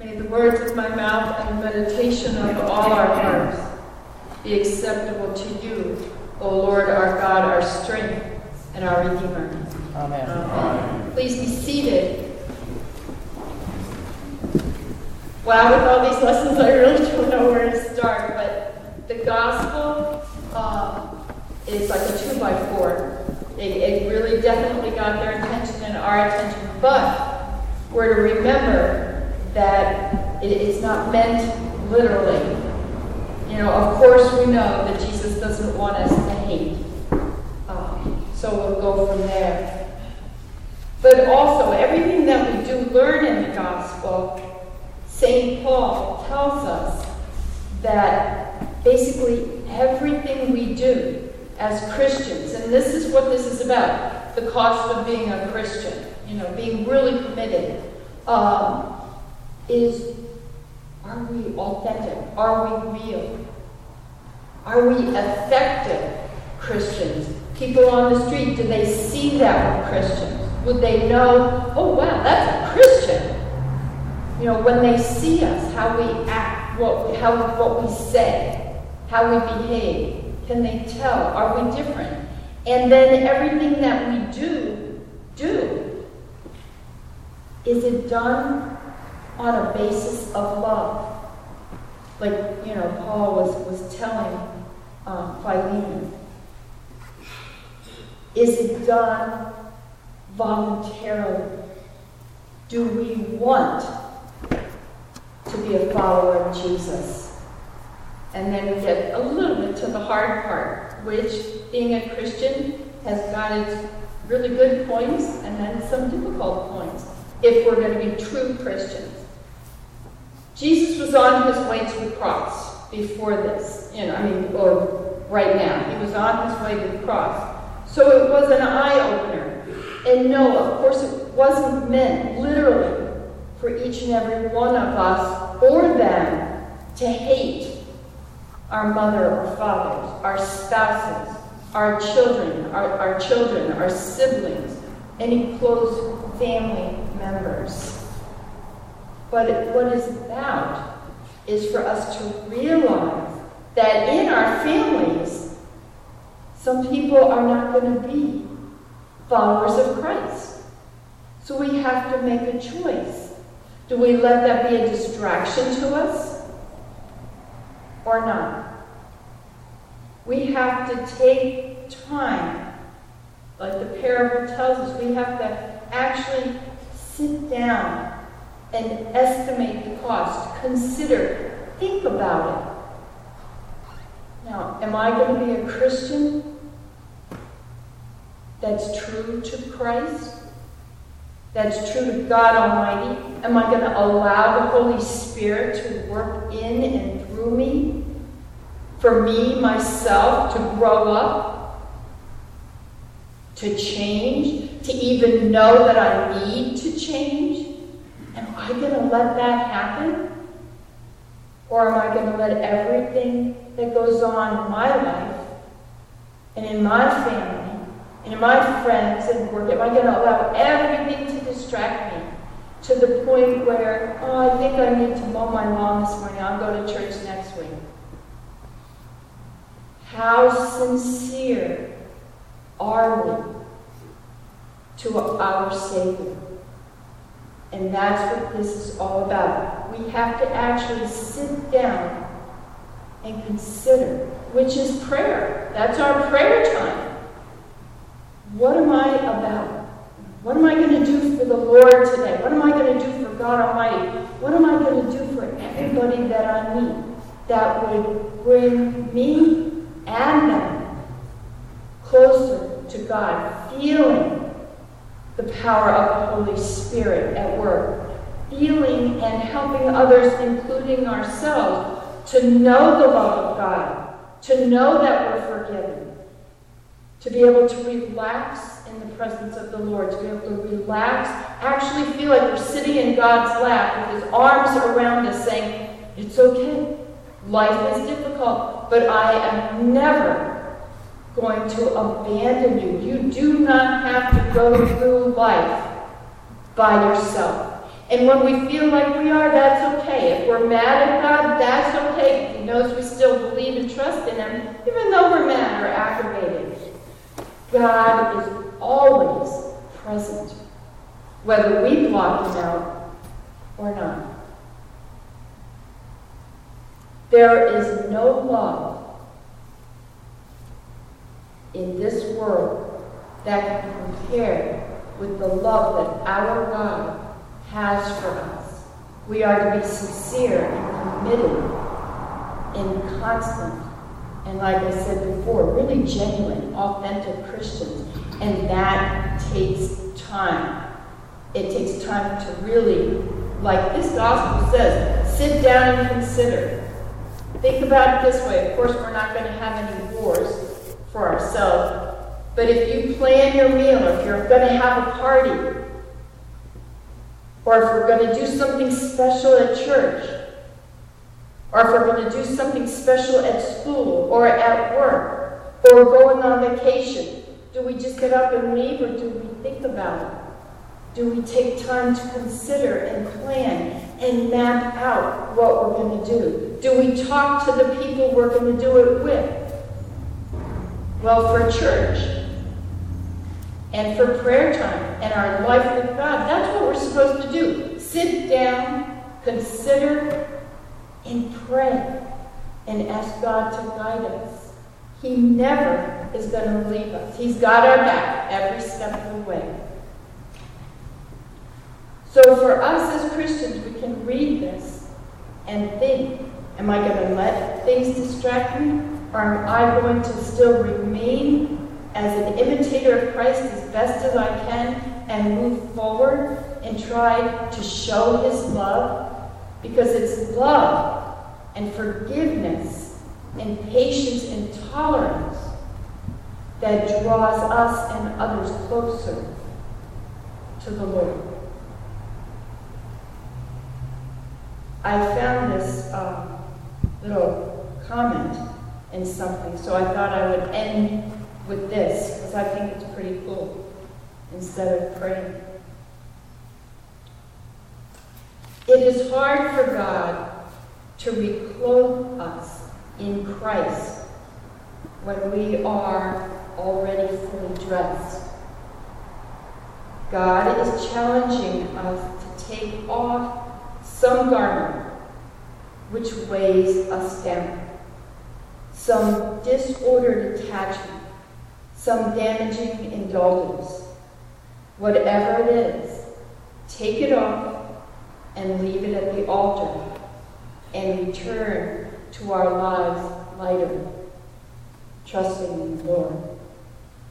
May the words of my mouth and the meditation of all our hearts be acceptable to you, O Lord, our God, our strength, and our Redeemer. Amen. Amen. Please be seated. Wow, with all these lessons, I really don't know where to start, but the gospel is like a 2x4. It really definitely got their attention and our attention, but we're to remember that it's not meant literally. You know, of course we know that Jesus doesn't want us to hate. So we'll go from there. But also, everything that we do learn in the gospel, St. Paul tells us that basically everything we do as Christians, and this is what this is about, the cost of being a Christian, you know, being really committed, is, are we authentic? Are we real? Are we effective Christians? People on the street, do they see that we're Christians? Would they know, oh wow, that's a Christian? You know, when they see us, how we act, what we say, how we behave, can they tell? Are we different? And then everything that we do, is it done on a basis of love? Like, you know, Paul was telling Philemon. Is it done voluntarily? Do we want to be a follower of Jesus? And then we get a little bit to the hard part, which being a Christian has got its really good points and then some difficult points if we're going to be true Christians. Jesus was on his way to the cross before this, or right now. He was on his way to the cross. So it was an eye-opener. And no, of course it wasn't meant literally for each and every one of us or them to hate our mother or fathers, our spouses, our children, our siblings, any close family members. But what it's about is for us to realize that in our families, some people are not going to be followers of Christ. So we have to make a choice. Do we let that be a distraction to us or not? We have to take time, like the parable tells us, we have to actually sit down and estimate the cost, consider, think about it. Now, am I going to be a Christian that's true to Christ? That's true to God Almighty? Am I going to allow the Holy Spirit to work in and through me? For me, myself, to grow up? To change? To even know that I need to change? Am I going to let that happen? Or am I going to let everything that goes on in my life and in my family and in my friends and work, am I going to allow everything to distract me to the point where, I think I need to mow my lawn this morning, I'll go to church next week? How sincere are we to our Savior? And that's what this is all about. We have to actually sit down and consider, which is prayer. That's our prayer time. What am I about? What am I going to do for the Lord today? What am I going to do for God Almighty? What am I going to do for everybody that I meet that would bring me and them closer to God, feeling the power of the Holy Spirit at work, feeling and helping others, including ourselves, to know the love of God, to know that we're forgiven, to be able to relax in the presence of the Lord, to be able to relax, actually feel like we're sitting in God's lap with his arms around us saying, it's okay, life is difficult, but I am never going to abandon you. You do not have to go through life by yourself. And when we feel like we are, that's okay. If we're mad at God, that's okay. He knows we still believe and trust in him, even though we're mad or aggravated. God is always present, whether we block him out or not. There is no love in this world that can compare with the love that our God has for us. We are to be sincere and committed and constant, and like I said before, really genuine, authentic Christians. And that takes time. It takes time to really, like this gospel says, sit down and consider. Think about it this way. Of course, we're not going to have any wars for ourselves. But if you plan your meal, or if you're going to have a party, or if we're going to do something special at church, or if we're going to do something special at school or at work, or going on vacation, do we just get up and leave, or do we think about it? Do we take time to consider and plan and map out what we're going to do? Do we talk to the people we're going to do it with? Well, for church and for prayer time and our life with God, that's what we're supposed to do. Sit down, consider, and pray, and ask God to guide us. He never is going to leave us. He's got our back every step of the way. So for us as Christians, we can read this and think, am I going to let things distract me? Or am I going to still remain as an imitator of Christ as best as I can and move forward and try to show his love? Because it's love and forgiveness and patience and tolerance that draws us and others closer to the Lord. I found this little comment in something, so I thought I would end with this, because I think it's pretty cool, instead of praying. It is hard for God to reclothe us in Christ when we are already fully dressed. God is challenging us to take off some garment which weighs us down, some disordered attachment, some damaging indulgence. Whatever it is, take it off and leave it at the altar and return to our lives lighter, trusting in the Lord.